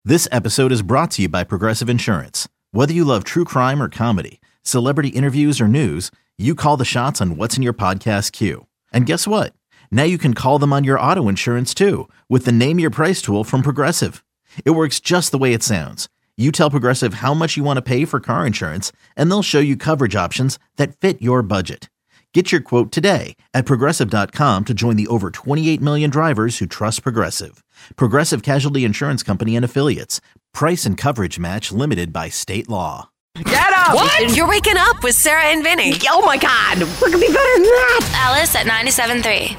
This episode is brought to you by Progressive Insurance. Whether you love true crime or comedy, celebrity interviews or news, you call the shots on what's in your podcast queue. And guess what? Now you can call them on your auto insurance too with the Name Your Price tool from Progressive. It works just the way it sounds. You tell Progressive how much you want to pay for car insurance, and they'll show you coverage options that fit your budget. Get your quote today at Progressive.com to join the over 28 million drivers who trust Progressive. Progressive Casualty Insurance Company and Affiliates. Price and coverage match limited by state law. Get up! What? You're waking up with Sarah and Vinny. Oh my God! What could be better than that? Alice at 97.3.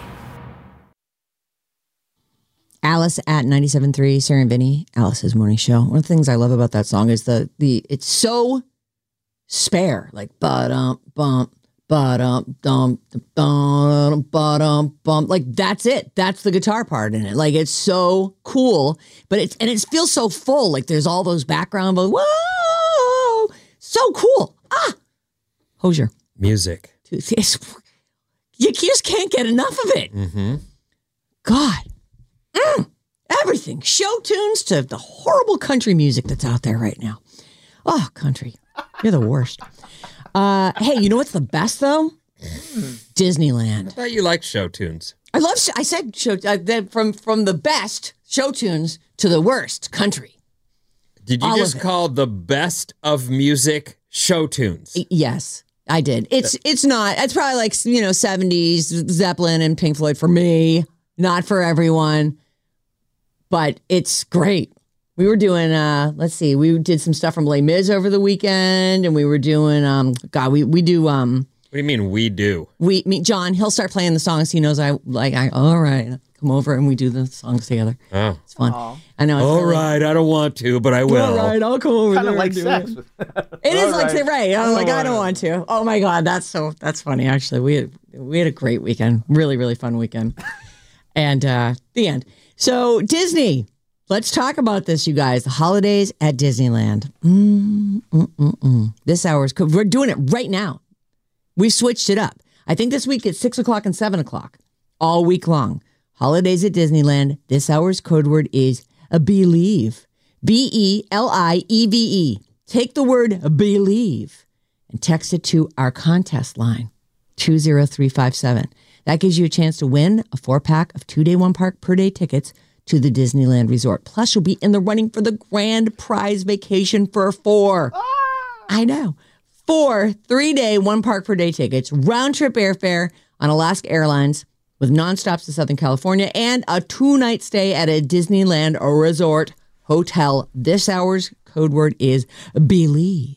Alice at 97.3, Sarah and Vinny, Alice's morning show. One of the things I love about that song is the it's so spare, like ba-dum, bump, ba-dum, dum, dum, ba-dum, bump. Like that's it. That's the guitar part in it. Like it's so cool, but it feels so full. Like there's all those background, but whoa, so cool. Hosier. Music. You just can't get enough of it. Mm-hmm. God. Everything. Show tunes to the horrible country music that's out there right now. Oh, country. You're the worst. Hey, you know what's the best, though? Disneyland. I thought you liked show tunes. I said show, from the best show tunes to the worst country. Did you just call the best of music show tunes? Yes, I did. It's not. It's probably like, 70s Zeppelin and Pink Floyd for me. Not for everyone. But it's great. We were doing, we did some stuff from Les Mis over the weekend, and we were doing, we do. What do you mean we do? John, he'll start playing the songs he knows all right, come over and we do the songs together. Oh. It's fun. Aww. I know. All right, I don't want to, but I will. All right, I'll come over Kind there of like and do sex. It is like, right. I'm like, I don't want to. Oh my God, that's funny, actually. We had a great weekend. Really, really fun weekend. And the end. So Disney, let's talk about this, you guys. The holidays at Disneyland. This hour's we're doing it right now. We've switched it up. I think this week it's 6 o'clock and 7 o'clock all week long. Holidays at Disneyland. This hour's code word is believe. BELIEVE. Take the word believe and text it to our contest line 20357. That gives you a chance to win a 4-pack of 2-day, 1-park per day tickets to the Disneyland Resort. Plus, you'll be in the running for the grand prize vacation for 4. I know. 4 3-day, 1-park per day tickets, round-trip airfare on Alaska Airlines with nonstops to Southern California, and a 2-night stay at a Disneyland Resort hotel. This hour's code word is believe.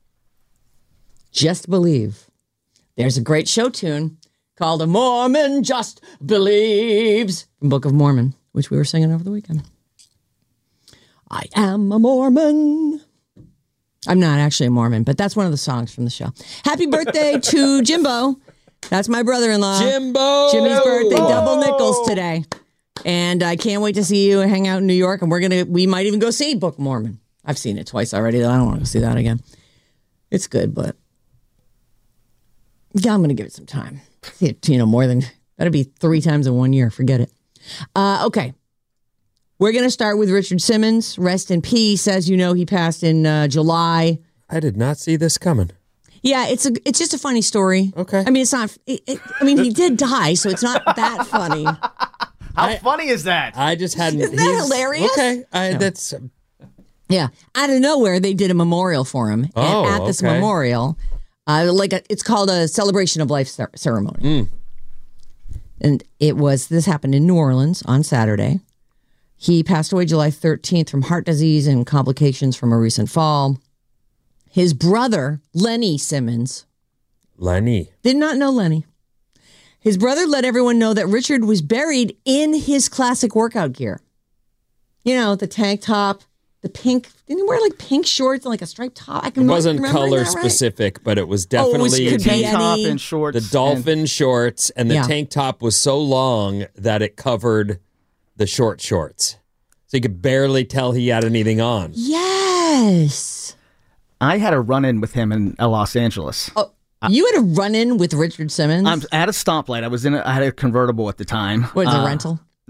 Just believe. There's a great show tune called "A Mormon Just Believes" from Book of Mormon, which we were singing over the weekend. I am a Mormon. I'm not actually a Mormon, but that's one of the songs from the show. Happy birthday to Jimbo. That's my brother-in-law. Jimbo! Jimmy's birthday, double nickels today. And I can't wait to see you hang out in New York, and we might even go see Book of Mormon. I've seen it twice already, though. I don't want to go see that again. It's good, but yeah, I'm going to give it some time. More than, that'll be 3 times in 1 year. Forget it. Okay. We're going to start with Richard Simmons. Rest in peace. As you know, he passed in July. I did not see this coming. Yeah, it's just a funny story. Okay. I mean, it's not, he did die, so it's not that funny. How funny is that? I just hadn't. Isn't that hilarious? Okay. No. That's. Yeah. Out of nowhere, they did a memorial for him. Oh, and at this okay. memorial, it's called a celebration of life ceremony. And this happened in New Orleans on Saturday. He passed away July 13th from heart disease and complications from a recent fall. His brother, Lenny Simmons. Lenny. Did not know Lenny. His brother let everyone know that Richard was buried in his classic workout gear. You know, the tank top, the pink. Didn't he wear like pink shorts and like a striped top? It wasn't color specific, but it was definitely could be Tank top any- and shorts. the dolphin shorts, and the tank top was so long that it covered the short shorts. So you could barely tell he had anything on. Yes. I had a run-in with him in Los Angeles. Oh, you had a run-in with Richard Simmons? I'm at a stoplight. I had a convertible at the time. What, a rental?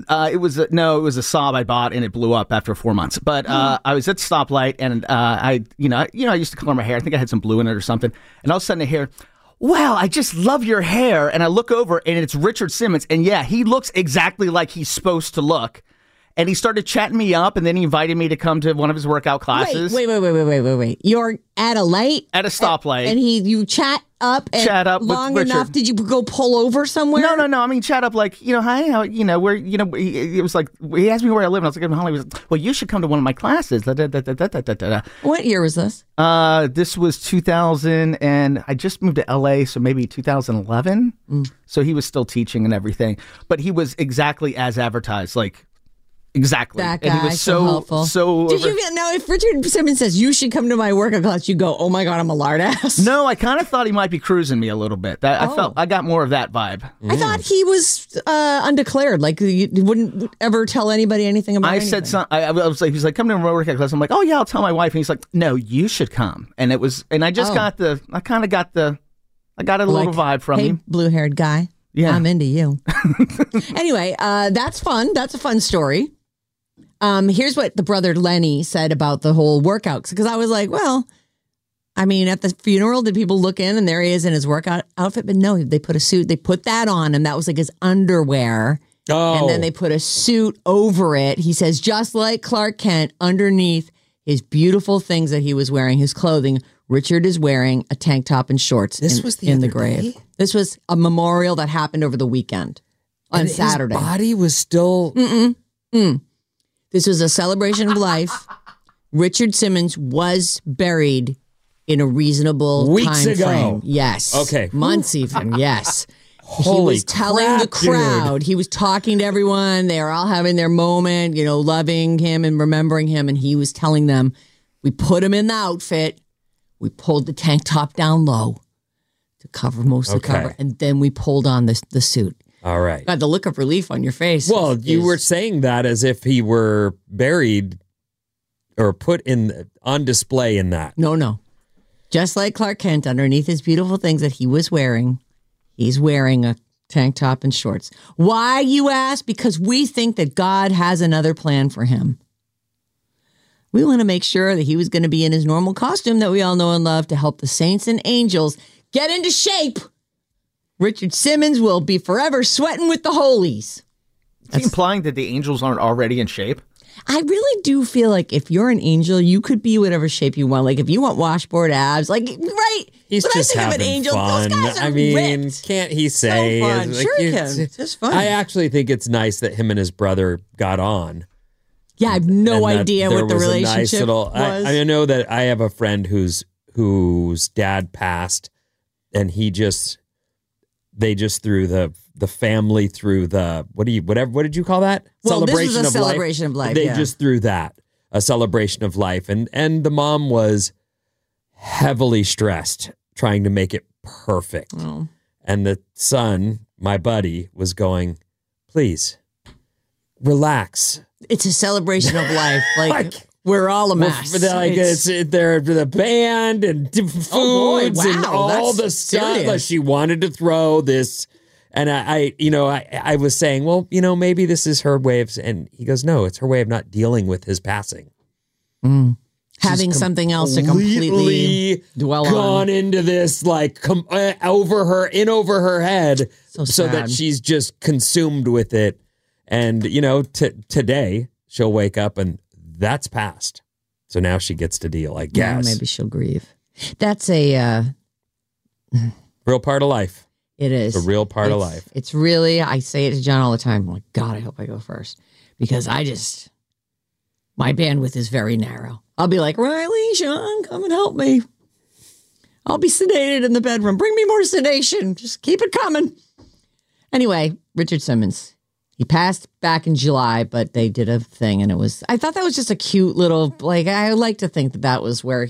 It was a Saab I bought and it blew up after 4 months. But I was at the stoplight and I used to color my hair. I think I had some blue in it or something. And all of a sudden I hear, "Wow, I just love your hair." And I look over and it's Richard Simmons. And yeah, he looks exactly like he's supposed to look. And he started chatting me up, and then he invited me to come to one of his workout classes. Wait. You're at a light? At a stoplight. And you chat up long enough. Did you go pull over somewhere? No. I mean, chat up like, hi, how, where, it was like, he asked me where I live, and I was like, in Hollywood. He was like, "Well, you should come to one of my classes." What year was this? This was 2000, and I just moved to LA, so maybe 2011. So he was still teaching and everything. But he was exactly as advertised, like, exactly. That guy, and he was so helpful. Did you now? If Richard Simmons says you should come to my workout class, you go, "Oh my God, I'm a lard ass." No, I kind of thought he might be cruising me a little bit. I got more of that vibe. I thought he was undeclared, like you wouldn't ever tell anybody anything about. Anything. Said something. I was like, he's like, "Come to my workout class." I'm like, "Oh yeah, I'll tell my wife." And he's like, "No, you should come." And it was, and I just got a little vibe from him. Blue-haired guy. Yeah, I'm into you. Anyway, that's fun. That's a fun story. Here's what the brother Lenny said about the whole workouts, because I was like, well, I mean, at the funeral, did people look in and there he is in his workout outfit? But no, they put a suit, they put that on, and that was like his underwear. Oh. And then they put a suit over it. He says, just like Clark Kent, underneath his beautiful things that he was wearing, his clothing, Richard is wearing a tank top and shorts in the grave. Day? This was a memorial that happened over the weekend on Saturday. His body was still... This was a celebration of life. Richard Simmons was buried in a reasonable time frame. Yes. Okay. Months even. Yes. Holy He was telling the crowd. Dude. He was talking to everyone. They were all having their moment, loving him and remembering him. And he was telling them, we put him in the outfit. We pulled the tank top down low to cover most of the cover. And then we pulled on the suit. All right. God, the look of relief on your face. Well, you were saying that as if he were buried or put on display in that. No. Just like Clark Kent, underneath his beautiful things that he was wearing, he's wearing a tank top and shorts. Why, you ask? Because we think that God has another plan for him. We want to make sure that he was going to be in his normal costume that we all know and love to help the saints and angels get into shape. Richard Simmons will be forever sweating with the holies. Is he implying that the angels aren't already in shape? I really do feel like if you're an angel, you could be whatever shape you want. Like if you want washboard abs, like, right. He's when just I think having of an angel, fun. Those guys are ripped. Can't he say? So fun. Like, sure he can. It's just fun. I actually think it's nice that him and his brother got on. Yeah, I have no idea what the relationship was. I know that I have a friend whose dad passed, and they just threw the family through the what did you call that? Well, this was a celebration of life. They just threw that, a celebration of life, and the mom was heavily stressed trying to make it perfect, and the son, my buddy, was going, "Please, relax. It's a celebration of life, like." We're all a mess. They're the band and foods and all the stuff. Like she wanted to throw this, and I was saying, well, maybe this is her way of, and he goes, no, it's her way of not dealing with his passing. Having something else to completely dwell on. Gone into this over her head, so that she's just consumed with it, and today she'll wake up and. That's past. So now she gets to deal, I guess. Maybe she'll grieve. That's a... real part of life. It is. It's a real part of life. It's really... I say it to John all the time. I'm like, God, I hope I go first. Because my bandwidth is very narrow. I'll be like, Riley, Sean, come and help me. I'll be sedated in the bedroom. Bring me more sedation. Just keep it coming. Anyway, Richard Simmons. He passed back in July, but they did a thing, and I thought that was just a cute little, I like to think that was what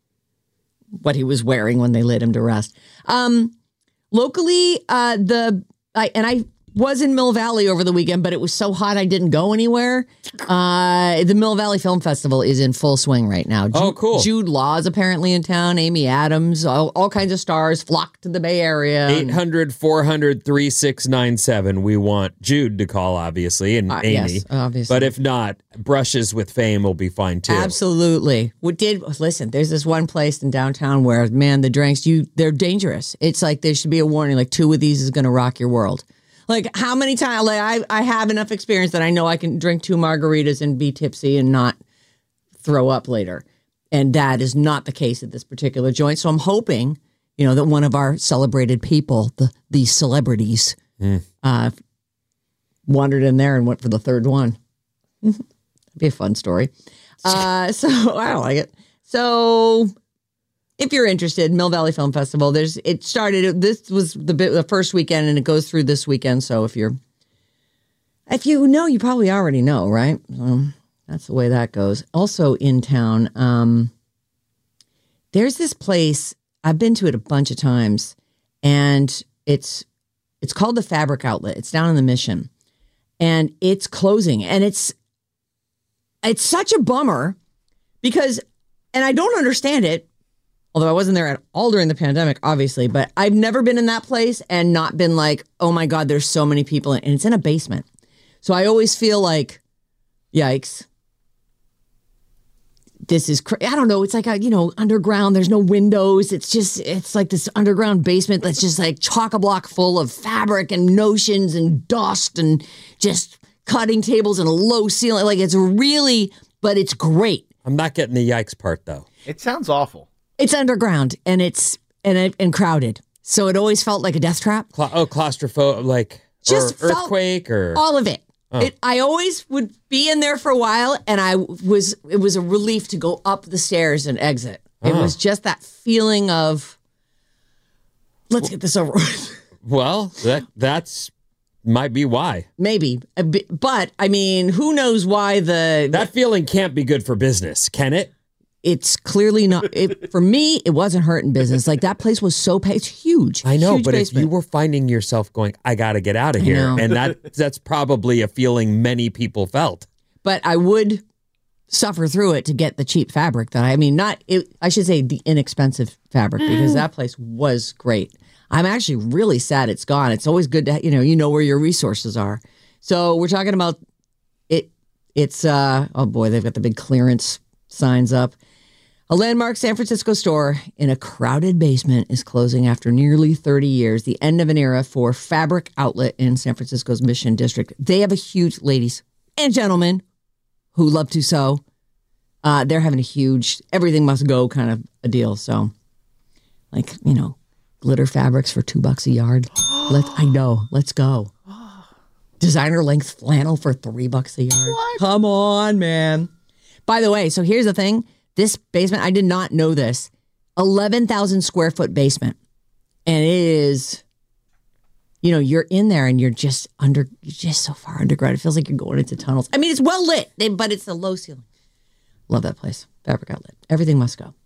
he was wearing when they laid him to rest. Locally, I was in Mill Valley over the weekend, but it was so hot I didn't go anywhere. The Mill Valley Film Festival is in full swing right now. Cool. Jude Law is apparently in town. Amy Adams, all kinds of stars flock to the Bay Area. 800-400-3697. We want Jude to call, obviously, and Amy. Yes, obviously. But if not, Brushes with Fame will be fine too. Absolutely. Listen, there's this one place in downtown where, man, the drinks, they're dangerous. It's like there should be a warning, like 2 of these is going to rock your world. Like how many times, like I have enough experience that I know I can drink 2 margaritas and be tipsy and not throw up later. And that is not the case at this particular joint. So I'm hoping, that one of our celebrated people, the celebrities, wandered in there and went for the third one. That'd be a fun story. So I don't like it. So if you're interested, Mill Valley Film Festival, this was the first weekend and it goes through this weekend. So if you know, you probably already know, right? That's the way that goes. Also in town, there's this place, I've been to it a bunch of times, and it's called the Fabric Outlet. It's down in the Mission, and it's closing, and it's such a bummer because, and I don't understand it, although I wasn't there at all during the pandemic, obviously, but I've never been in that place and not been like, oh my God, there's so many people, and it's in a basement. So I always feel like, yikes. This is I don't know. It's like underground. There's no windows. It's like this underground basement that's just like chock-a-block full of fabric and notions and dust and just cutting tables and a low ceiling. Like but it's great. I'm not getting the yikes part though. It sounds awful. It's underground and it's and crowded. So it always felt like a death trap. Claustrophobic, like just earthquake or all of it. I always would be in there for a while, and it was a relief to go up the stairs and exit. It was just that feeling of, let's get this over with. Well, that's might be why. Maybe. But, I mean, who knows why that feeling can't be good for business, can it? It's clearly not. For me, it wasn't hurting business. Like, that place was so it's huge. I know, huge but basement. if you were finding yourself going, I got to get out of here, and that's probably a feeling many people felt. But I would suffer through it to get the cheap fabric I should say the inexpensive fabric, because that place was great. I'm actually really sad it's gone. It's always good to, you know where your resources are. So we're talking about it. It's, oh boy, they've got the big clearance signs up. A landmark San Francisco store in a crowded basement is closing after nearly 30 years, the end of an era for Fabric Outlet in San Francisco's Mission District. They have a huge, ladies and gentlemen who love to sew. They're having a huge, everything must go kind of a deal. So, like, glitter fabrics for $2 a yard. Let's go. Designer length flannel for $3 a yard. What? Come on, man. By the way, so here's the thing. This basement, I did not know this, 11,000 square foot basement. And it is, you're in there and you're just so far underground. It feels like you're going into tunnels. I mean, it's well lit, but it's a low ceiling. Love that place. Fabric Outlet. Everything must go.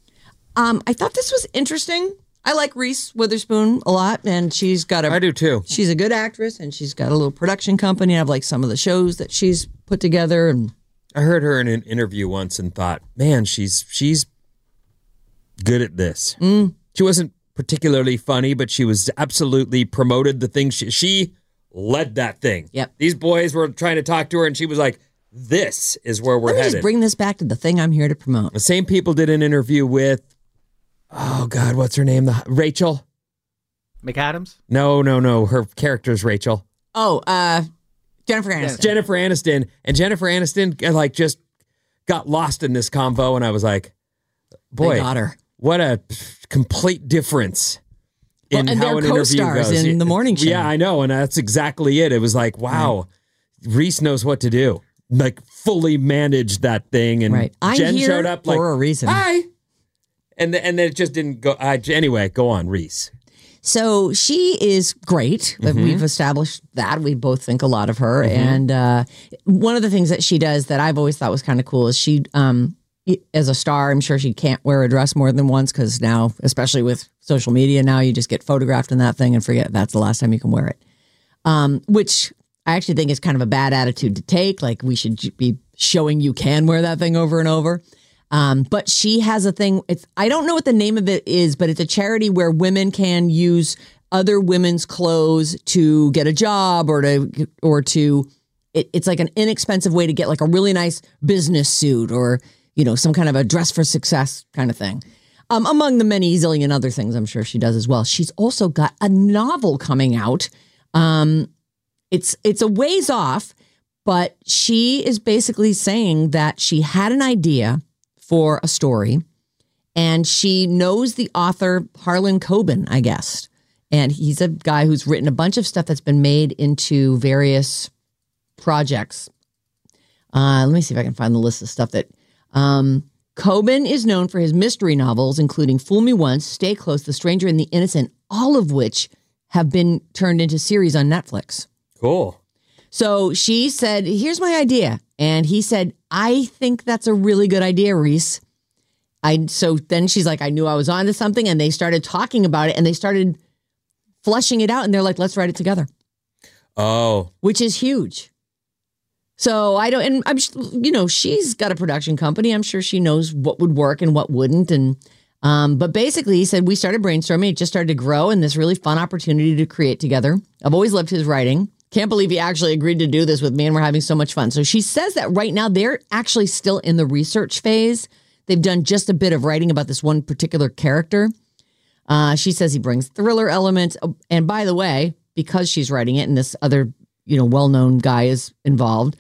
I thought this was interesting. I like Reese Witherspoon a lot, and I do too. She's a good actress, and she's got a little production company. I have like some of the shows that she's put together, and I heard her in an interview once and thought, man, she's good at this. She wasn't particularly funny, but she was absolutely promoted the thing. She led that thing. Yep. These boys were trying to talk to her, and she was like, this is where we're headed. Just bring this back to the thing I'm here to promote. The same people did an interview with, oh God, what's her name? Rachel McAdams? No. Her character's Rachel. Oh, Jennifer Aniston. Jennifer Aniston. And Jennifer Aniston just got lost in this convo, and I was like, boy, they got her. What a complete difference in how an interview goes. In the morning show. Yeah, I know, and that's exactly it. It was like, wow, Reese knows what to do. Like, fully managed that thing, and Jen showed up like, for a reason. Hi. And then it just didn't go. Anyway, go on, Reese. So she is great. We've established that. We both think a lot of her. And one of the things that she does that I've always thought was kind of cool is she, as a star, I'm sure she can't wear a dress more than once, because now, especially with social media now, you just get photographed in that thing and forget that's the last time you can wear it. which I actually think is kind of a bad attitude to take. Like, we should be showing you can wear that thing over and over. But she has a thing. I don't know what the name of it is, but it's a charity where women can use other women's clothes to get a job it's like an inexpensive way to get like a really nice business suit or, some kind of a dress for success kind of thing. Among the many zillion other things I'm sure she does as well. She's also got a novel coming out. It's a ways off, but she is basically saying that she had an idea for a story and she knows the author Harlan Coben, I guess. And he's a guy who's written a bunch of stuff that's been made into various projects. Let me see if I can find the list of stuff that Coben is known for his mystery novels, including Fool Me Once, Stay Close, The Stranger and the Innocent, all of which have been turned into series on Netflix. Cool. So she said, here's my idea. And he said, I think that's a really good idea, Reese. So then she's like, I knew I was onto something. And they started talking about it and they started fleshing it out. And they're like, let's write it together. Oh. Which is huge. So and I'm, she's got a production company. I'm sure she knows what would work and what wouldn't. And, but basically he said, we started brainstorming. It just started to grow and this really fun opportunity to create together. I've always loved his writing. Can't believe he actually agreed to do this with me and we're having so much fun. So she says that right now they're actually still in the research phase. They've done just a bit of writing about this one particular character. She says he brings thriller elements. And by the way, because she's writing it and this other, well-known guy is involved,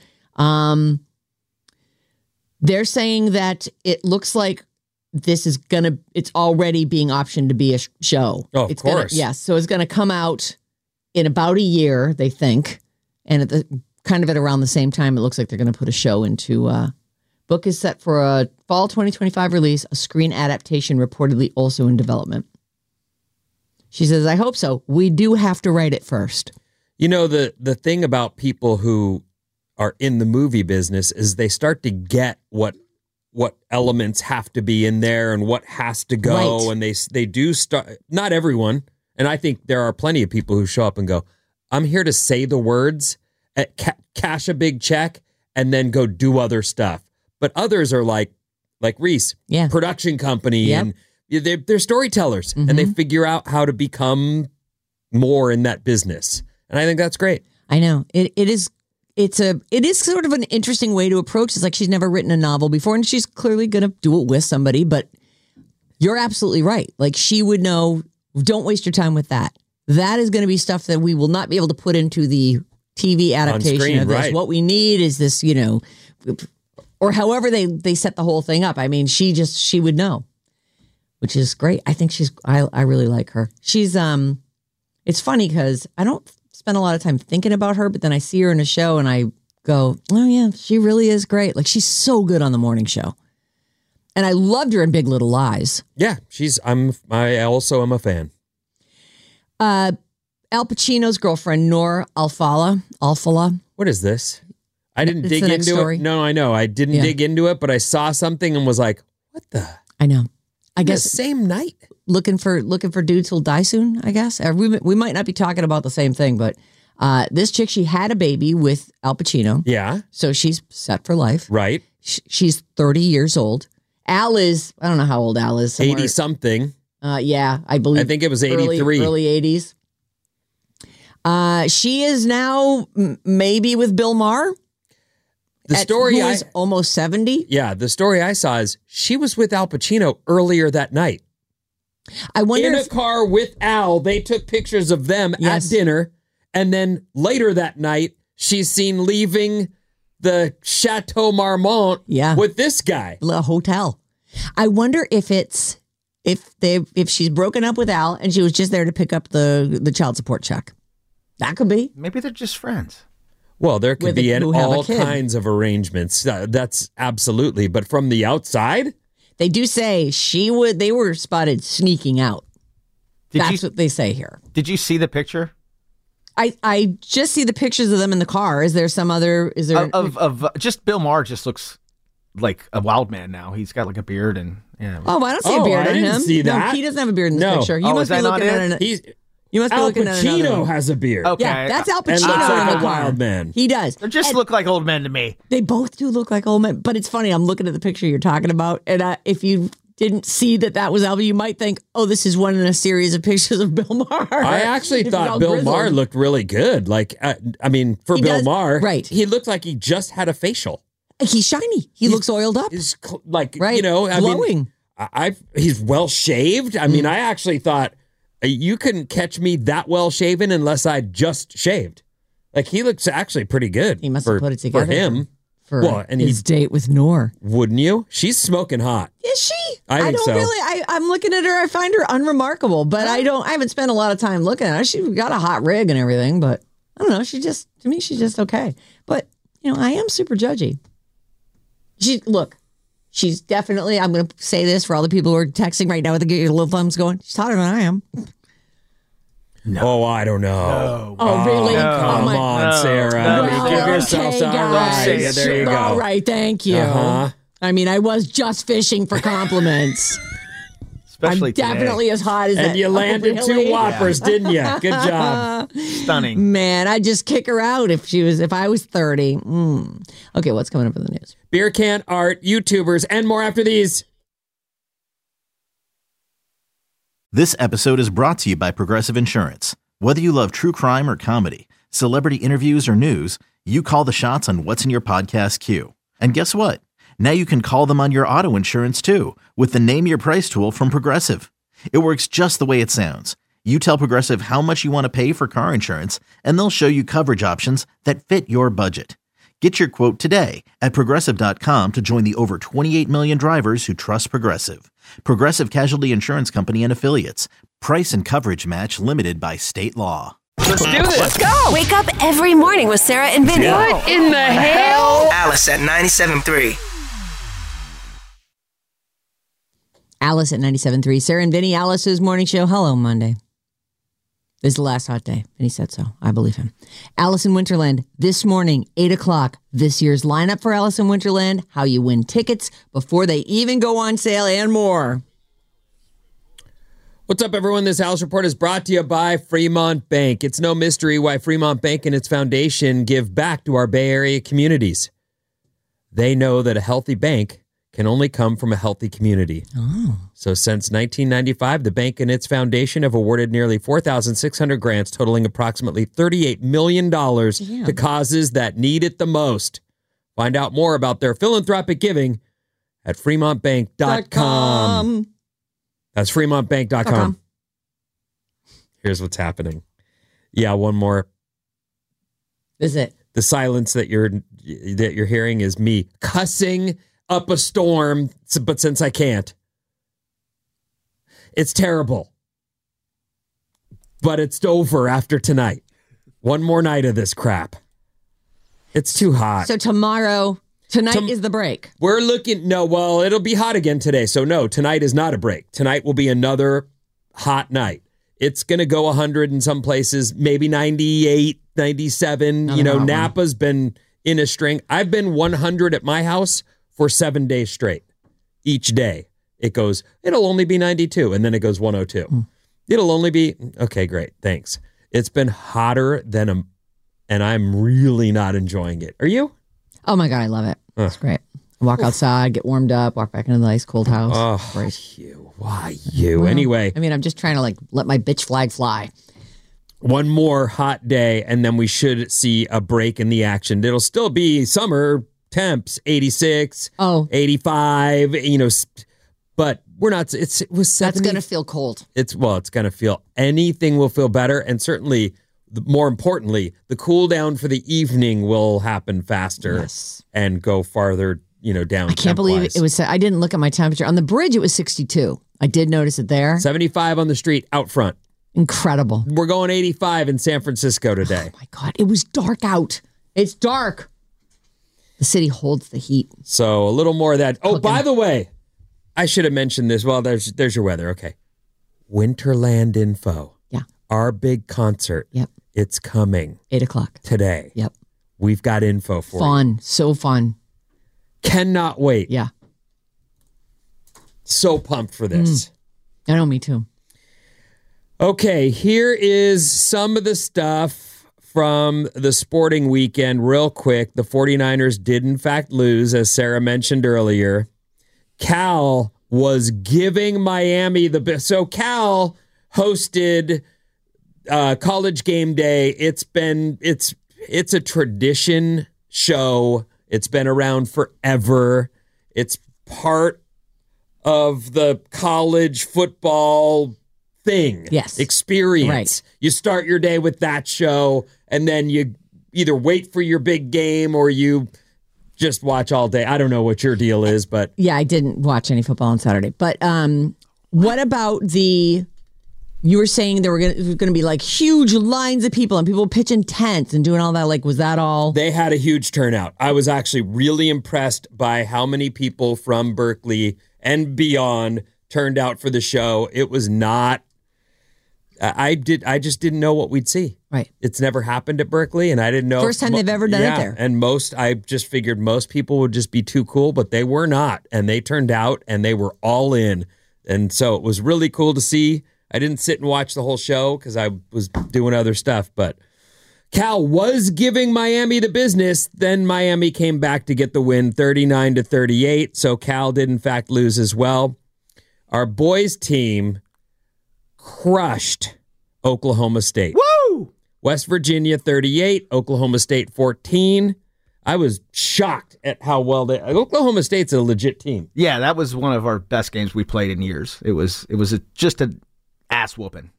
they're saying that it looks like this is it's already being optioned to be a show. Oh, of course. Yes. So it's going to come out in about a year, they think. And at around the same time, it looks like they're going to put a show into, book is set for a fall 2025 release, a screen adaptation reportedly also in development. She says, I hope so. We do have to write it first. The thing about people who are in the movie business is they start to get what elements have to be in there and what has to go. Right. And they do start, not everyone. And I think there are plenty of people who show up and go, I'm here to say the words, cash a big check, and then go do other stuff. But others are like Reese, production company, and they're storytellers, and they figure out how to become more in that business. And I think that's great. I know. It is sort of an interesting way to approach. It's like she's never written a novel before, and she's clearly going to do it with somebody. But you're absolutely right. Like, she would know, don't waste your time with that. That is going to be stuff that we will not be able to put into the TV adaptation of this. Right. What we need is this, or however they set the whole thing up. I mean, she would know, which is great. I think I really like her. She's, it's funny because I don't spend a lot of time thinking about her, but then I see her in a show and I go, oh yeah, she really is great. Like, she's so good on the morning show. And I loved her in Big Little Lies. Yeah, I also am a fan. Al Pacino's girlfriend, Noor Alfallah. What is this? I didn't dig into it. No, I know. I didn't dig into it, but I saw something and was like, what the? I know. I guess the same night. Looking for dudes who'll die soon, I guess. We might not be talking about the same thing, but this chick, she had a baby with Al Pacino. Yeah. So she's set for life. Right. She's 30 years old. Al is, I don't know how old Al is. 80 something. Yeah, I believe. I think it was 83. Early 80s. She is now maybe with Bill Maher. The story who is almost 70. Yeah, the story I saw is she was with Al Pacino earlier that night. I wonder in a car with Al. They took pictures of them at dinner, and then later that night, she's seen leaving the Chateau Marmont with this guy. The hotel. I wonder if she's broken up with Al and she was just there to pick up the child support check. That could be. Maybe they're just friends. Well, there could be all kinds of arrangements. That's absolutely. But from the outside, they do say they were spotted sneaking out. That's what they say here. Did you see the picture? I just see the pictures of them in the car. Is there some other? Is there of just Bill Maher just looks like a wild man now. He's got like a beard and Oh, I don't see a beard on him. See that. No, he doesn't have a beard in this picture. You must be looking at it. You must be Al looking at another Pacino one. has a beard. Okay. Yeah, that's Al And Pacino looks like in the a car. wild man. He does. They just look like old men to me. They both do look like old men. But it's funny. I'm looking at the picture you're talking about, and if you didn't see that was Al, you might think, oh, this is one in a series of pictures of Bill Maher. I actually If he's thought all Bill grizzled. Maher looked really good. Like, I mean, for He Bill does, Maher, right. he looked like he just had a facial. He's shiny. He looks oiled up. He's like, Right. you know, I Glowing. mean, he's well shaved. I mean, I actually thought you couldn't catch me that well shaven unless I just shaved. Like, he looks actually pretty good. He must have put it together for him. For Well, and his date with Noor. Wouldn't you? She's smoking hot. Is she? I think don't so. really. I'm looking at her. I find her unremarkable, but I haven't spent a lot of time looking at her. She's got a hot rig and everything, but I don't know. To me, she's just okay. But you know, I am super judgy. She's definitely. I'm going to say this for all the people who are texting right now with the little thumbs going. She's hotter than I am. No. Oh, I don't know. Oh, really? Come my- on, Sarah. Well, Give yourself some. All right. guys. Yeah, there you go. All right, thank you. Uh-huh. I mean, I was just fishing for compliments. Especially I'm definitely as hot as that. And you landed really? 2 Whoppers, didn't you? Good job. today. Stunning. Man, I'd just kick her out if I was 30. Okay, what's coming up in the news? Beer can art, YouTubers, and more after these. This episode is brought to you by Progressive Insurance. Whether you love true crime or comedy, celebrity interviews or news, you call the shots on what's in your podcast queue. And guess what? Now you can call them on your auto insurance too with the Name Your Price tool from Progressive. It works just the way it sounds. You tell Progressive how much you want to pay for car insurance, and they'll show you coverage options that fit your budget. Get your quote today at Progressive.com to join the over 28 million drivers who trust Progressive. Progressive Casualty Insurance Company and Affiliates. Price and coverage match limited by state law. Let's do this. Let's go. Wake up every morning with Sarah and Vinny. What in the hell? Alice at 97.3. Alice at 97.3. Sarah and Vinny, Alice's morning show. Hello, Monday. This is the last hot day. And he said so. I believe him. Alice in Winterland, this morning, 8 o'clock. This year's lineup for Alice in Winterland, how you win tickets before they even go on sale, and more. What's up, everyone? This Alice Report is brought to you by Fremont Bank. It's no mystery why Fremont Bank and its foundation give back to our Bay Area communities. They know that a healthy bank can only come from a healthy community. So since 1995, the bank and its foundation have awarded nearly 4,600 grants totaling approximately $38 million to causes that need it the most. Find out more about their philanthropic giving at fremontbank.com. That's fremontbank.com. Here's what's happening. Yeah, one more. Is it? The silence that you're hearing is me cussing up a storm, but since I can't. It's terrible. But it's over after tonight. One more night of this crap. It's too hot. So tonight is the break. We're looking, it'll be hot again today. So no, tonight is not a break. Tonight will be another hot night. It's going to go 100 in some places, maybe 98, 97. Napa's been in a string. I've been 100 at my house for 7 days straight. Each day it'll only be 92, and then it goes 102. It'll only be, okay, great, thanks. It's been hotter than and I'm really not enjoying it. Are you? Oh my God, I love it. It's great. Walk outside, get warmed up, walk back into the nice cold house. Oh, Great. why you? Anyway. I mean, I'm just trying to let my bitch flag fly. One more hot day, and then we should see a break in the action. It'll still be summer temps, 86, 85, but we're not, it was 70. That's going to feel cold. It's going to feel, anything will feel better. And certainly, more importantly, the cool down for the evening will happen faster and go farther, down. I can't believe it was, I didn't look at my temperature. On the bridge, it was 62. I did notice it there. 75 on the street out front. Incredible. We're going 85 in San Francisco today. Oh my God. It was dark out. It's dark. The city holds the heat. So a little more of that. Oh, by the way, I should have mentioned this. Well, there's your weather. Okay. Winterland info. Yeah. Our big concert. Yep. It's coming. 8 o'clock. Today. Yep. We've got info for you. Fun. So fun. Cannot wait. Yeah. So pumped for this. I know, me too. Okay, here is some of the stuff from the sporting weekend real quick. The 49ers did, in fact, lose, as Sarah mentioned earlier. Cal was giving Miami the best. So Cal hosted College Game Day. It's a tradition show. It's been around forever. It's part of the college football thing. Yes. Experience. Right. You start your day with that show, and then you either wait for your big game or you just watch all day. I don't know what your deal is, but Yeah, I didn't watch any football on Saturday. But what about you were saying there were going to be like huge lines of people and people pitching tents and doing all that. Like, was that all? they had a huge turnout. I was actually really impressed by how many people from Berkeley and beyond turned out for the show. It was not, I just didn't know what we'd see. Right. It's never happened at Berkeley, and I didn't know. First time they've ever done it there. And I just figured most people would just be too cool, but they were not. And they turned out and they were all in. And so it was really cool to see. I didn't sit and watch the whole show because I was doing other stuff, but Cal was giving Miami the business. Then Miami came back to get the win, 39-38. So Cal did, in fact, lose as well. Our boys team crushed Oklahoma State. Woo! West Virginia 38, Oklahoma State 14. I was shocked at how well Oklahoma State's a legit team. Yeah, that was one of our best games we played in years. It was just an ass whooping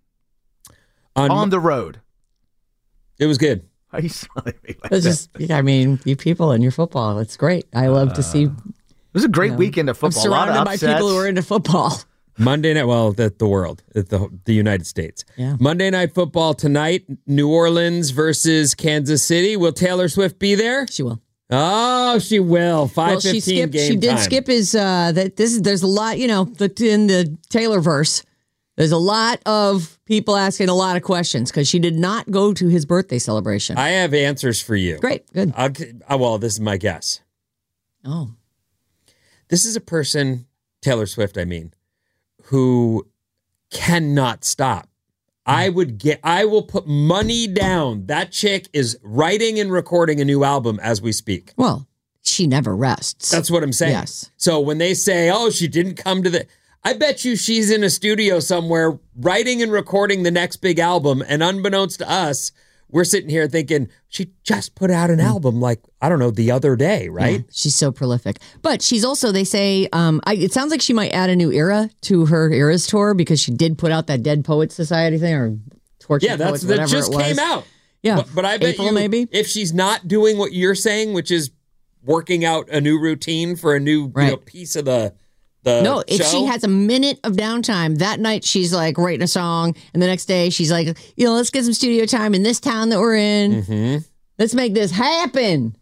on the road. It was good. Why are you smiling at me like It's that? just, I mean, you people and your football. It's great. I love to see. It was a great weekend of I'm football. A lot of surrounded by upsets. people who are into football. Monday night, well, the world, the United States. Yeah. Monday Night Football tonight, New Orleans versus Kansas City. Will Taylor Swift be there? She will. Oh, she will. 5:15 game She did time. skip his. There's a lot. In the Taylor verse. There's a lot of people asking a lot of questions because she did not go to his birthday celebration. I have answers for you. Great, good. Well, this is my guess. Oh, This is a person, Taylor Swift, I mean, who cannot stop. I will put money down. That chick is writing and recording a new album as we speak. well, she never rests. That's what I'm saying. Yes. So when they say, oh, she didn't come to I bet you she's in a studio somewhere writing and recording the next big album. And unbeknownst to us, we're sitting here thinking she just put out an album like, I don't know, the other day, right? Yeah, she's so prolific. But she's also, they say, it sounds like she might add a new era to her Eras tour because she did put out that Dead Poets Society thing or Tortured Poets, that whatever just it was. came out. Yeah. But I bet April, you, maybe? if she's not doing what you're saying, which is working out a new routine for a new Right. piece of the No, if show, she has a minute of downtime, that night she's like writing a song, and the next day she's like, let's get some studio time in this town that we're in. Mm-hmm. Let's make this happen.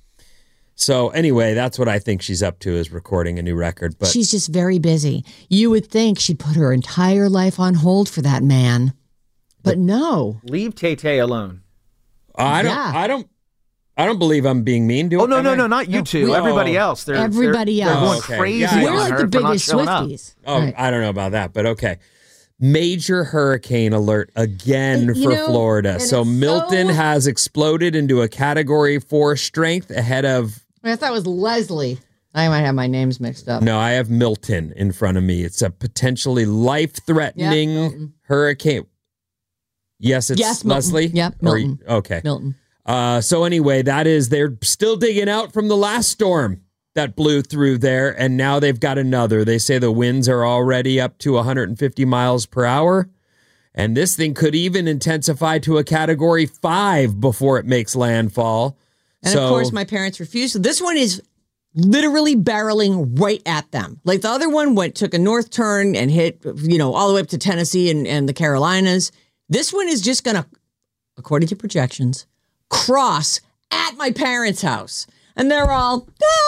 So anyway, that's what I think she's up to, is recording a new record. But She's just very busy. You would think she'd put her entire life on hold for that man. But no. Leave Tay-Tay alone. I don't believe I'm being mean. Oh, no, not you two. Everybody else. They're Everybody they're else. going crazy Yeah, We're on like her the for not biggest showing up. Swifties. Oh, Right. I don't know about that, but okay. Major hurricane alert again And, for Florida. and So it's Milton has exploded into a Category 4 strength ahead of... I thought it was Leslie. I might have my names mixed up. No, I have Milton in front of me. It's a potentially life-threatening Yeah, Milton. hurricane. Yes, it's Yes, Milton. Leslie? Yep, Or- Milton. okay. Milton. So anyway, they're still digging out from the last storm that blew through there, and now they've got another. They say the winds are already up to 150 miles per hour, and this thing could even intensify to a Category 5 before it makes landfall. And of course, my parents refused. So this one is literally barreling right at them. Like the other one took a north turn and hit, all the way up to Tennessee and the Carolinas. This one is just going to, according to projections, cross at my parents' house. And they're all,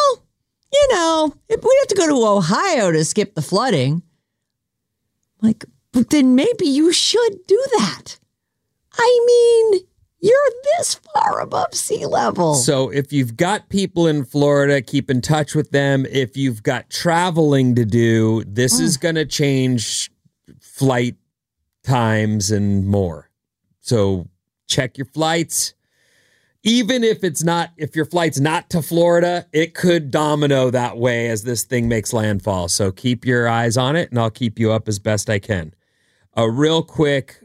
if we have to go to Ohio to skip the flooding. Like, but then maybe you should do that. I mean, you're this far above sea level. So if you've got people in Florida, keep in touch with them. If you've got traveling to do, this is going to change flight times and more. So check your flights. Even if your flight's not to Florida, it could domino that way as this thing makes landfall. So keep your eyes on it, and I'll keep you up as best I can. A real quick,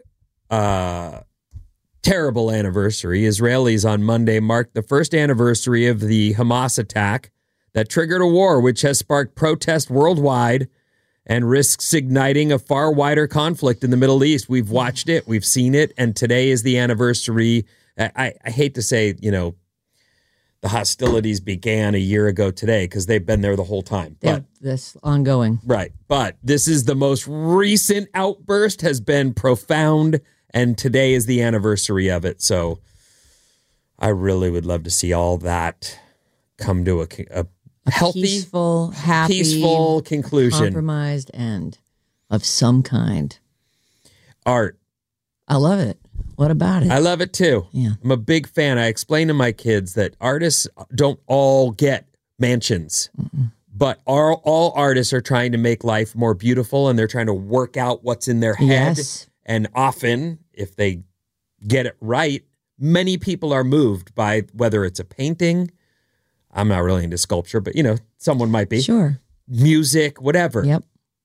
terrible anniversary. Israelis on Monday marked the first anniversary of the Hamas attack that triggered a war, which has sparked protest worldwide and risks igniting a far wider conflict in the Middle East. We've watched it, we've seen it, and today is the anniversary. I hate to say, the hostilities began a year ago today because they've been there the whole time. But this ongoing. Right. But this is the most recent outburst, has been profound, and today is the anniversary of it. So I really would love to see all that come to a healthy, peaceful, happy, peaceful conclusion. Compromised end of some kind. Art. I love it. What about it? I love it too. Yeah. I'm a big fan. I explain to my kids that artists don't all get mansions, but all artists are trying to make life more beautiful, and they're trying to work out what's in their head. Yes. And often, if they get it right, many people are moved by whether it's a painting. I'm not really into sculpture, but someone might be. Sure. Music, whatever. Yep.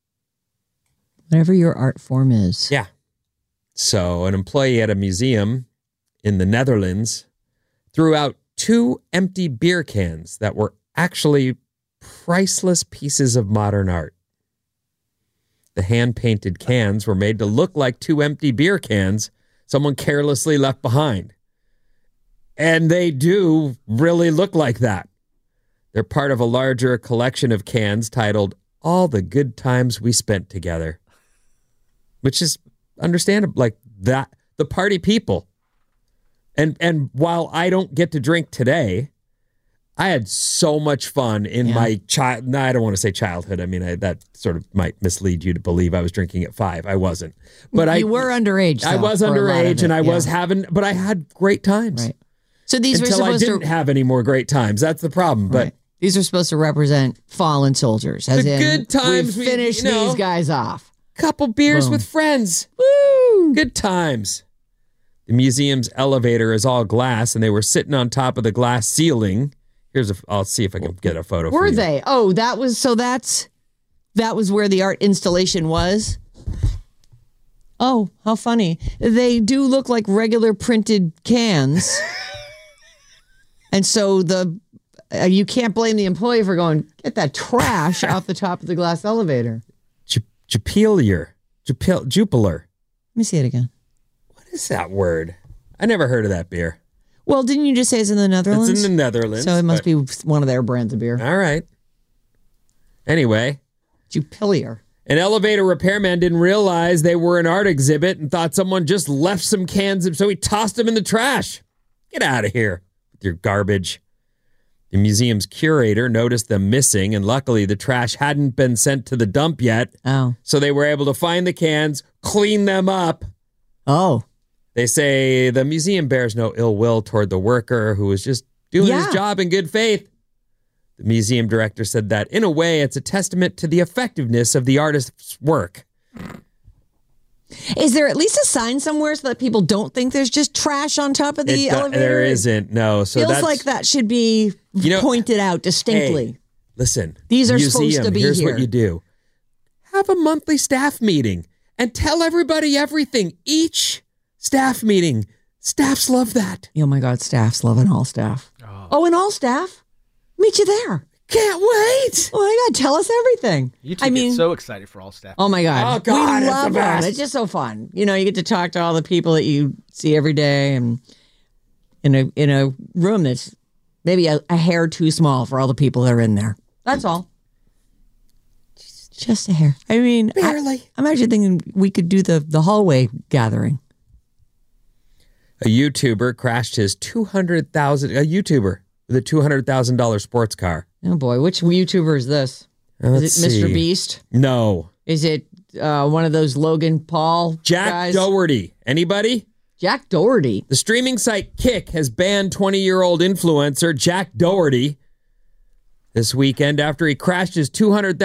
Whatever your art form is. Yeah. So an employee at a museum in the Netherlands threw out 2 empty beer cans that were actually priceless pieces of modern art. The hand-painted cans were made to look like 2 empty beer cans someone carelessly left behind. And they do really look like that. They're part of a larger collection of cans titled All the Good Times We Spent Together, which is understandable, like that, the party people. And while I don't get to drink today, I had so much fun in my I don't want to say childhood. I mean, that sort of might mislead you to believe I was drinking at 5. I wasn't. But you were underage. I was underage, and I was but I had great times. Right. So these were until I supposed didn't to have any more great times. That's the problem. But these are supposed to represent fallen soldiers. As the in, good times we finished these guys off. Couple beers with friends. Woo! Good times. The museum's elevator is all glass, and they were sitting on top of the glass ceiling. I'll see if I can get a photo. Were they? Oh, that was where the art installation was. Oh, how funny. They do look like regular printed cans. And so you can't blame the employee for going, get that trash off the top of the glass elevator. Jupiler. Let me see it again. What is that word? I never heard of that beer. Well, didn't you just say it's in the Netherlands? It's in the Netherlands. So it must be one of their brands of beer. All right. Anyway. Jupiler. An elevator repairman didn't realize they were an art exhibit and thought someone just left some cans, so he tossed them in the trash. Get out of here with your garbage. The museum's curator noticed them missing, and luckily the trash hadn't been sent to the dump yet. Oh. So they were able to find the cans, clean them up. Oh. They say the museum bears no ill will toward the worker who was just doing his job in good faith. The museum director said that, in a way, it's a testament to the effectiveness of the artist's work. Is there at least a sign somewhere so that people don't think there's just trash on top of the elevator? There isn't, no. So feels like that should be pointed out distinctly. Hey, listen. These are museum, supposed to be here's here. What you do. Have a monthly staff meeting and tell everybody everything. Each staff meeting. Staffs love that. Oh my God, staffs love an all staff. Oh, an all staff? Meet you there. Can't wait. Oh my God, tell us everything. You two get so excited for all staff. Oh my God. Oh God, we it's love the that. best. It's just so fun. You get to talk to all the people that you see every day, and in a room that's maybe a hair too small for all the people that are in there. That's all. Just a hair. I mean, barely. I'm actually thinking we could do the hallway gathering. A YouTuber crashed his YouTuber with a $200,000 sports car. Oh boy, which YouTuber is this? Let's Is it Mr. see. Beast? No. Is it one of those Logan Paul Jack guys? Doherty. Anybody? Jack Doherty. The streaming site Kick has banned 20-year-old influencer Jack Doherty this weekend after he crashed his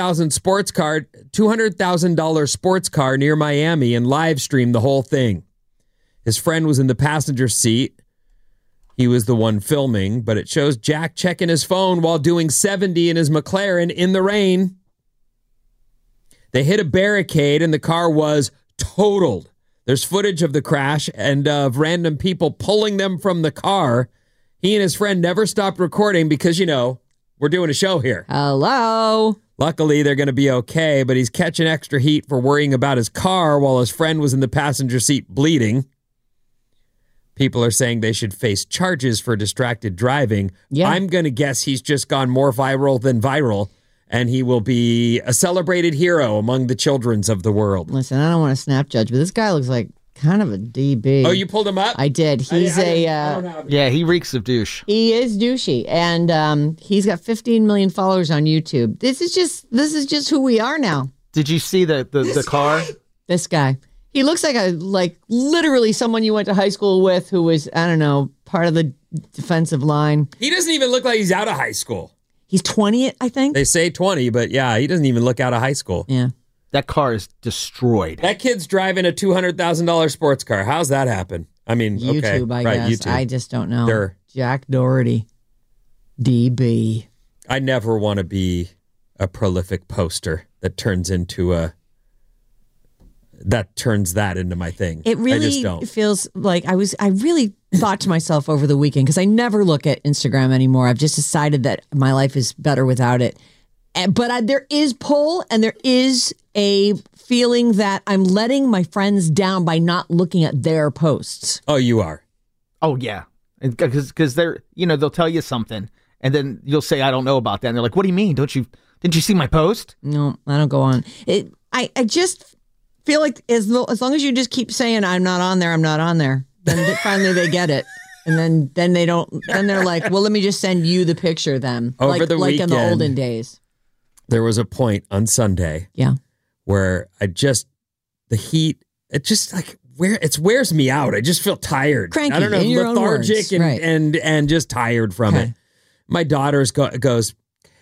$200,000 sports car near Miami and live streamed the whole thing. His friend was in the passenger seat. He was the one filming, but it shows Jack checking his phone while doing 70 in his McLaren in the rain. They hit a barricade and the car was totaled. There's footage of the crash and of random people pulling them from the car. He and his friend never stopped recording because, we're doing a show here. Hello. Luckily, they're going to be okay, but he's catching extra heat for worrying about his car while his friend was in the passenger seat bleeding. People are saying they should face charges for distracted driving. Yeah. I'm going to guess he's just gone more viral than viral, and he will be a celebrated hero among the childrens of the world. Listen, I don't want to snap judge, but this guy looks like kind of a DB. Oh, you pulled him up? I did. He's Yeah, he reeks of douche. He is douchey, and he's got 15 million followers on YouTube. This is just who we are now. Did you see the car? This guy. He looks like literally someone you went to high school with who was, I don't know, part of the defensive line. He doesn't even look like he's out of high school. He's 20, I think. They say 20, but yeah, he doesn't even look out of high school. Yeah. That car is destroyed. That kid's driving a $200,000 sports car. How's that happen? I mean, okay. YouTube, I right, guess. YouTube. I just don't know. Sure. Jack Doherty. DB. I never want to be a prolific poster that turns that into my thing. It really I just don't. feels like I really thought to myself over the weekend, because I never look at Instagram anymore. I've just decided that my life is better without it. But there is pull, and there is a feeling that I'm letting my friends down by not looking at their posts. Oh, you are. Oh yeah, because they're they'll tell you something, and then you'll say I don't know about that, and they're like, what do you mean? Didn't you see my post? No, I don't go on. I just feel like as long as you just keep saying I'm not on there, then finally they get it. And then they don't. Then they're like, well, let me just send you the picture then. Over the like in the weekend, olden days. There was a point on Sunday, Yeah, where the heat, it just wears me out. I just feel tired. Cranky, I don't know, in your own lethargic words, and, right. and just tired from Okay. it. My daughter goes,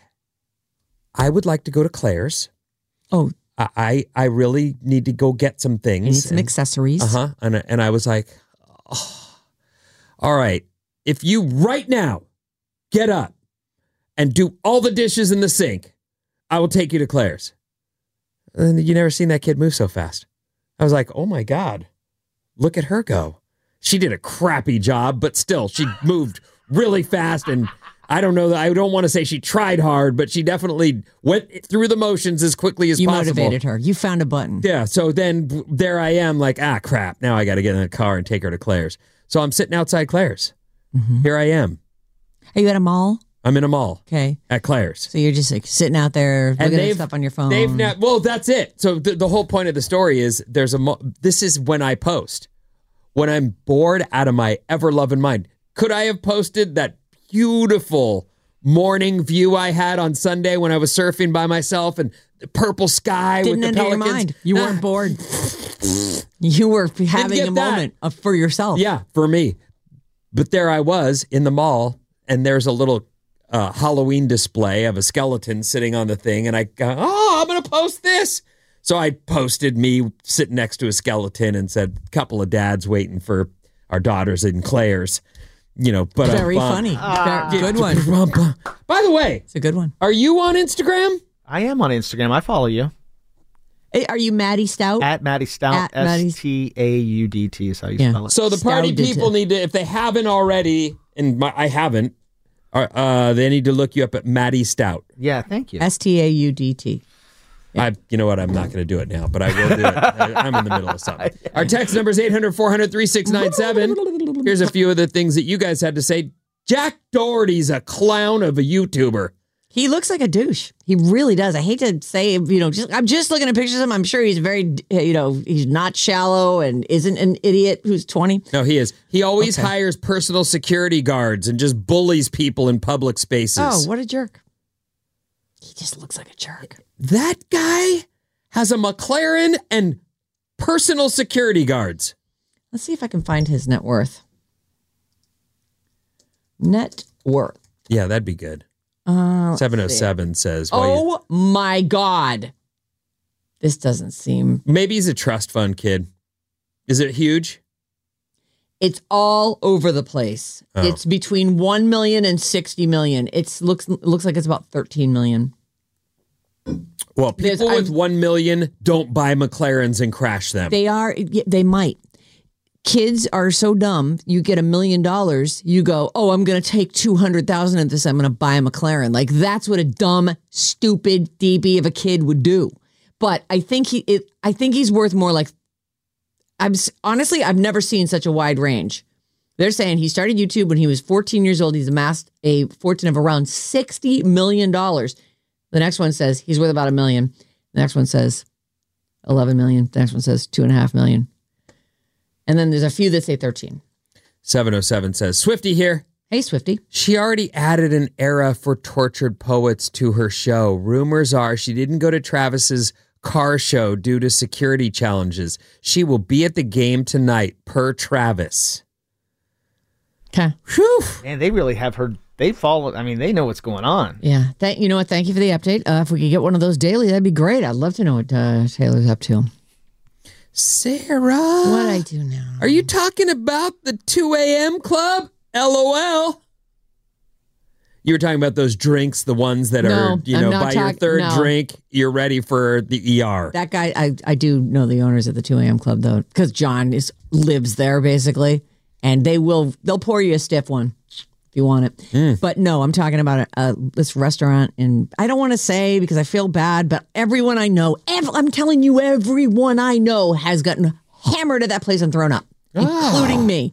I would like to go to Claire's. Oh, I really need to go get some things. I need some accessories. Uh-huh. And I was like, oh, all right, if you right now get up and do all the dishes in the sink, I will take you to Claire's. And you never seen that kid move so fast. I was like, oh my God, look at her go. She did a crappy job, but still, she moved really fast. And I don't know, I don't want to say she tried hard, but she definitely went through the motions as quickly as You possible. motivated her. You found a button. Yeah, so then there I am like, crap, now I got to get in the car and take her to Claire's. So I'm sitting outside Claire's. Mm-hmm. Here I am. Are you at a mall? I'm in a mall. Okay. At Claire's. So you're just like sitting out there looking at stuff on your phone. Well, that's it. So the whole point of the story is this is when I post. When I'm bored out of my ever-loving mind. Could I have posted that beautiful morning view I had on Sunday when I was surfing by myself and the purple sky Didn't with the enter pelicans? your mind. You weren't bored. You were having get a that. moment for yourself. Yeah, for me. But there I was in the mall, and there's a little Halloween display of a skeleton sitting on the thing, and I go, I'm going to post this. So I posted me sitting next to a skeleton and said, couple of dads waiting for our daughters in Claire's. But Very funny. Good one. By the way, It's a good one. are you on Instagram? I am on Instagram. I follow you. Hey, are you Maddie Stout? At Maddie Stout. At Maddie- Staudt is how you Yeah. spell it. So the party Stout did people too. need to, if they haven't already, and I haven't, they need to look you up at Maddie Stout. Yeah, thank you. Staudt. You know what? I'm not going to do it now, but I will do it. I'm in the middle of something. Our text number is 800-400-3697. Here's a few of the things that you guys had to say. Jack Doherty's a clown of a YouTuber. He looks like a douche. He really does. I hate to say, I'm just looking at pictures of him. I'm sure he's very, he's not shallow and isn't an idiot who's 20. No, he is. He always hires personal security guards and just bullies people in public spaces. Oh, what a jerk. He just looks like a jerk. That guy has a McLaren and personal security guards. Let's see if I can find his net worth. Net worth. Yeah, that'd be good. 707 says, Oh my God. This doesn't seem. maybe he's a trust fund kid. Is it huge? It's all over the place. Oh. It's between 1 million and 60 million. It looks like it's about 13 million. Well, people with 1 million don't buy McLarens and crash them. They might. Kids are so dumb. You get $1 million. You go, oh, I'm going to take 200,000 of this. I'm going to buy a McLaren. Like that's what a dumb, stupid DB of a kid would do. But I think he's worth more. Like honestly, I've never seen such a wide range. They're saying he started YouTube when he was 14 years old. He's amassed a fortune of around $60 million. The next one says he's worth about $1 million. The next one says 11 million. The next one says 2.5 million. And then there's a few that say 13. 707 says, Swifty here. Hey, Swifty. She already added an era for tortured poets to her show. Rumors are she didn't go to Travis's car show due to security challenges. She will be at the game tonight, per Travis. Okay. Whew. And they really have her. They follow. I mean, they know what's going on. Yeah. You know what? Thank you for the update. If we could get one of those daily, that'd be great. I'd love to know what Taylor's up to. Sarah. What I do now? Are you talking about the 2 a.m. club? LOL. You were talking about those drinks, the ones that are, by your third drink, you're ready for the ER. That guy, I do know the owners of the 2 a.m. club, though, because John lives there, basically, and they'll pour you a stiff one if you want it. But no, I'm talking about this restaurant, and I don't want to say because I feel bad, but everyone I know, I'm telling you, everyone I know has gotten hammered at that place and thrown up, including me.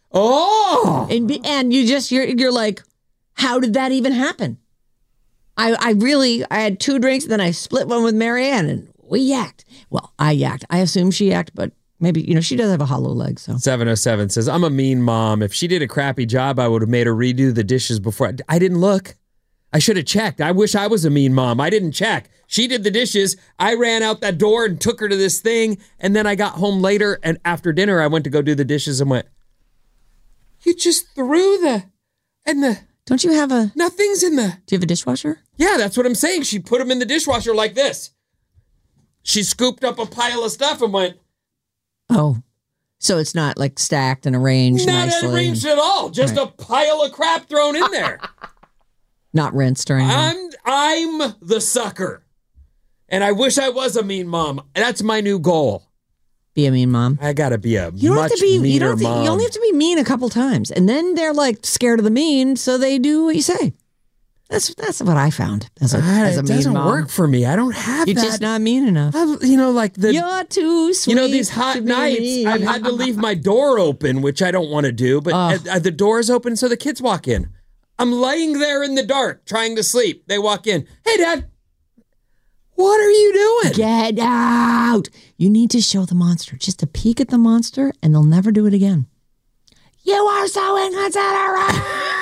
Oh! And you're like, how did that even happen? I had 2 drinks, then I split one with Marianne, and we yacked. Well, I yacked. I assume she yacked, but maybe, she does have a hollow leg, so. 707 says, I'm a mean mom. If she did a crappy job, I would have made her redo the dishes before. I didn't look. I should have checked. I wish I was a mean mom. I didn't check. She did the dishes. I ran out that door and took her to this thing, and then I got home later, and after dinner, I went to go do the dishes and went, you just threw Don't you have a... Nothing's in the... Do you have a dishwasher? Yeah, that's what I'm saying. She put them in the dishwasher like this. She scooped up a pile of stuff and went... Oh, so it's not like stacked and arranged nicely. Not arranged at all. Just a pile of crap thrown in there. Not rinsed or anything. I'm the sucker. And I wish I was a mean mom. That's my new goal. Be a mean mom. I gotta be a you don't much have to be, meaner you don't mom. You only have to be mean a couple times, and then they're like scared of the mean, so they do what you say. That's what I found as a mean mom. It doesn't work for me. I don't have You're that. just not mean enough. You're too sweet. These hot to be nights, mean. I've had to leave my door open, which I don't want to do, but the door's open so the kids walk in. I'm laying there in the dark trying to sleep. They walk in. Hey, Dad. What are you doing? Get out. You need to show the monster. Just a peek at the monster, and they'll never do it again. You are so inconsiderate.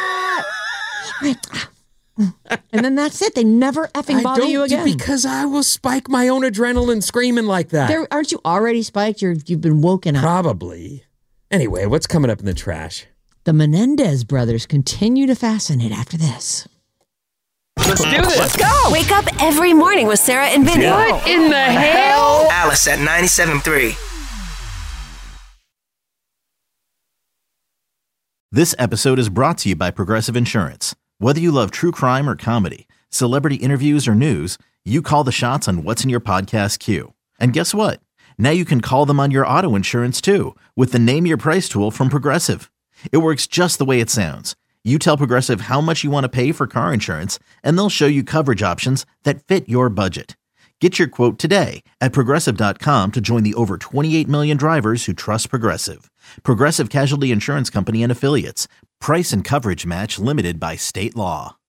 And then that's it. They never effing bother you again. Because I will spike my own adrenaline screaming like that. Aren't you already spiked? You've been woken up. Probably. Anyway, what's coming up in the trash? The Menendez brothers continue to fascinate after this. Let's do this. Let's go. Wake up every morning with Sarah and Vinny. What in the hell? Alice at 97.3. This episode is brought to you by Progressive Insurance. Whether you love true crime or comedy, celebrity interviews or news, you call the shots on what's in your podcast queue. And guess what? Now you can call them on your auto insurance too with the Name Your Price tool from Progressive. It works just the way it sounds. You tell Progressive how much you want to pay for car insurance, and they'll show you coverage options that fit your budget. Get your quote today at Progressive.com to join the over 28 million drivers who trust Progressive. Progressive Casualty Insurance Company and Affiliates. Price and coverage match limited by state law.